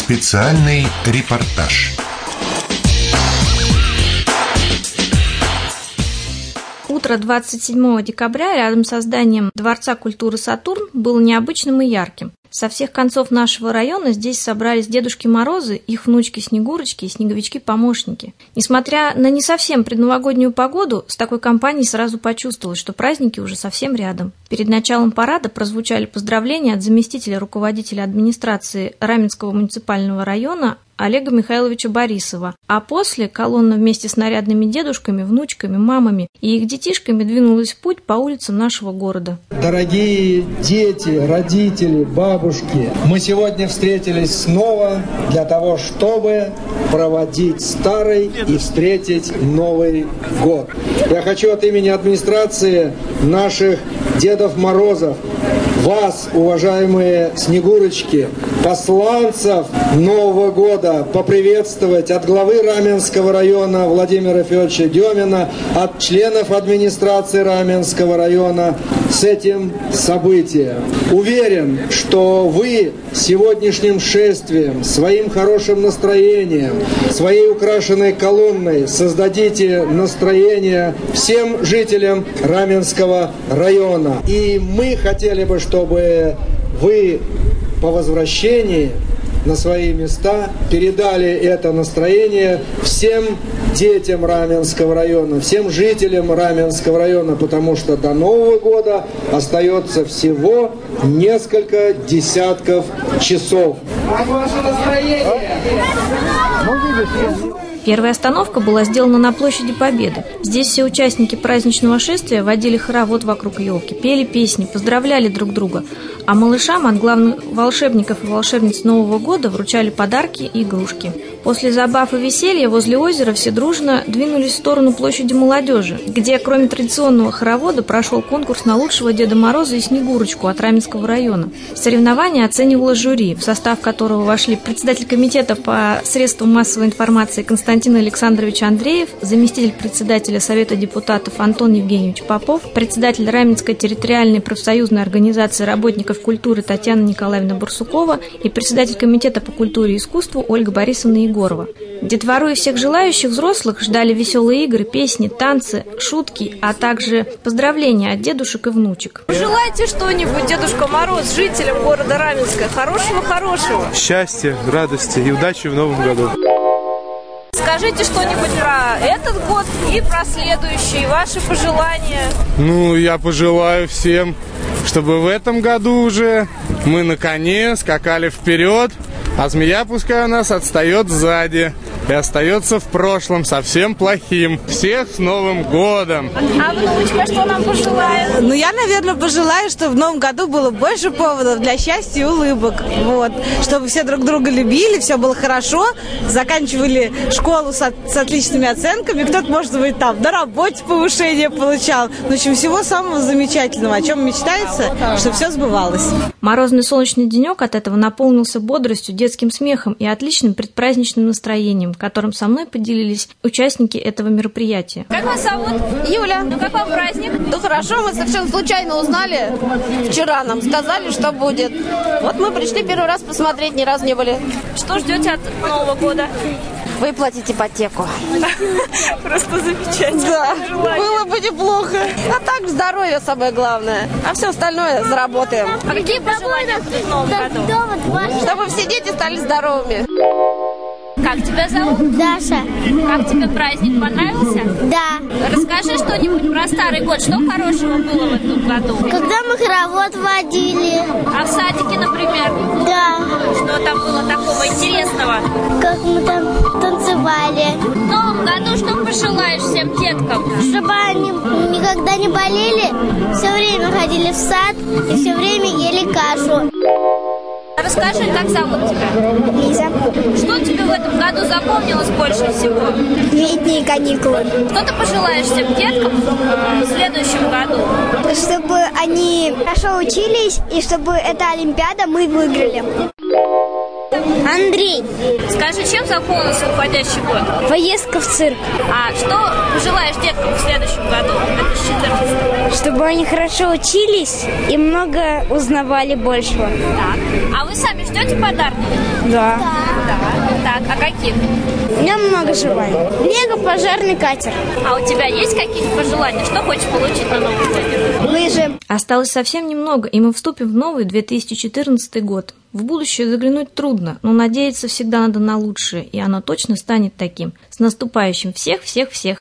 Специальный репортаж. Утро 27 декабря рядом со зданием Дворца культуры «Сатурн» было необычным и ярким. Со всех концов нашего района здесь собрались Дедушки Морозы, их внучки Снегурочки и снеговички-помощники. Несмотря на не совсем предновогоднюю погоду, с такой компанией сразу почувствовалось, что праздники уже совсем рядом. Перед началом парада прозвучали поздравления от заместителя руководителя администрации Раменского муниципального района Олега Михайловича Борисова, а после колонна вместе с нарядными дедушками, внучками, мамами и их детишками двинулась в путь по улицам нашего города. Дорогие дети, родители, бабушки, мы сегодня встретились снова для того, чтобы проводить старый и встретить Новый год. Я хочу от имени администрации наших Дедов Морозов, вас, уважаемые Снегурочки, посланцев Нового года, поприветствовать от главы Раменского района Владимира Федоровича Демина, от членов администрации Раменского района с этим событием. Уверен, что вы сегодняшним шествием, своим хорошим настроением, своей украшенной колонной создадите настроение всем жителям Раменского района. И мы хотели бы, чтобы вы по возвращении на свои места передали это настроение всем детям Раменского района, всем жителям Раменского района, потому что до Нового года остается всего несколько десятков часов. Как ваше настроение? Первая остановка была сделана на площади Победы. Здесь все участники праздничного шествия водили хоровод вокруг елки, пели песни, поздравляли друг друга, а малышам от главных волшебников и волшебниц Нового года вручали подарки и игрушки. После забав и веселья возле озера все дружно двинулись в сторону площади Молодежи, где, кроме традиционного хоровода, прошел конкурс на лучшего Деда Мороза и Снегурочку от Раменского района. Соревнование оценивало жюри, в состав которого вошли председатель комитета по средствам массовой информации Константин Александрович Андреев, заместитель председателя Совета депутатов Антон Евгеньевич Попов, председатель Раменской территориальной профсоюзной организации работников культуры Татьяна Николаевна Барсукова и председатель комитета по культуре и искусству Ольга Борисовна Егорова. Детвору и всех желающих взрослых ждали веселые игры, песни, танцы, шутки, а также поздравления от дедушек и внучек. Пожелайте что-нибудь, Дедушка Мороз, жителям города Раменска. Хорошего-хорошего. Счастья, радости и удачи в новом году. Скажите что-нибудь про этот год и про следующий, ваши пожелания. Я пожелаю всем, чтобы в этом году уже мы на коне скакали вперед, а змея пускай у нас отстает сзади и остается в прошлом совсем плохим. Всех с Новым годом! А внучка что нам пожелает? Я, наверное, пожелаю, чтобы в новом году было больше поводов для счастья и улыбок. Чтобы все друг друга любили, все было хорошо, заканчивали школу с отличными оценками, кто-то, может быть, там на работе повышение получал. В общем, всего самого замечательного, о чем мечтается, чтобы все сбывалось. Морозный солнечный денек от этого наполнился бодростью, детским смехом и отличным предпраздничным настроением, которым со мной поделились участники этого мероприятия. Как вас зовут? Юля. Как вам праздник? Хорошо, мы совершенно случайно узнали. Вчера нам сказали, что будет. Мы пришли первый раз посмотреть, ни разу не были. Что ждете от Нового года? Выплатить ипотеку. Просто замечательно. Да, было бы неплохо. А так здоровье самое главное. А все остальное заработаем. А какие пожелания будут в Новом году? Чтобы все дети стали здоровыми. Как тебя зовут? Даша. Как тебе праздник? Понравился? Да. Расскажи что-нибудь про старый год. Что хорошего было в этом году? Когда мы хоровод водили. А в садике, например? Да. Что там было такого интересного? Как мы там танцевали. В Новом году что пожелаешь всем деткам? Чтобы они никогда не болели, все время ходили в сад и все время ели кашу. Расскажи, как зовут тебя? Лиза. Что тебе в этом году запомнилось больше всего? Летние каникулы. Что ты пожелаешь всем деткам в следующем году? Чтобы они хорошо учились и чтобы эта Олимпиада мы выиграли. Андрей. Скажи, чем заполнился уходящий год? Поездка в цирк. А что пожелаешь деткам в следующем году, 2014? Чтобы они хорошо учились и много узнавали большего. Так. А вы сами ждете подарки? Да. Так, а каких? У меня много желаний. Лего пожарный катер. А у тебя есть какие-то пожелания? Что хочешь получить на Новый год? Лыжи. Осталось совсем немного, и мы вступим в новый 2014 год. В будущее заглянуть трудно, но надеяться всегда надо на лучшее, и оно точно станет таким. С наступающим всех-всех-всех!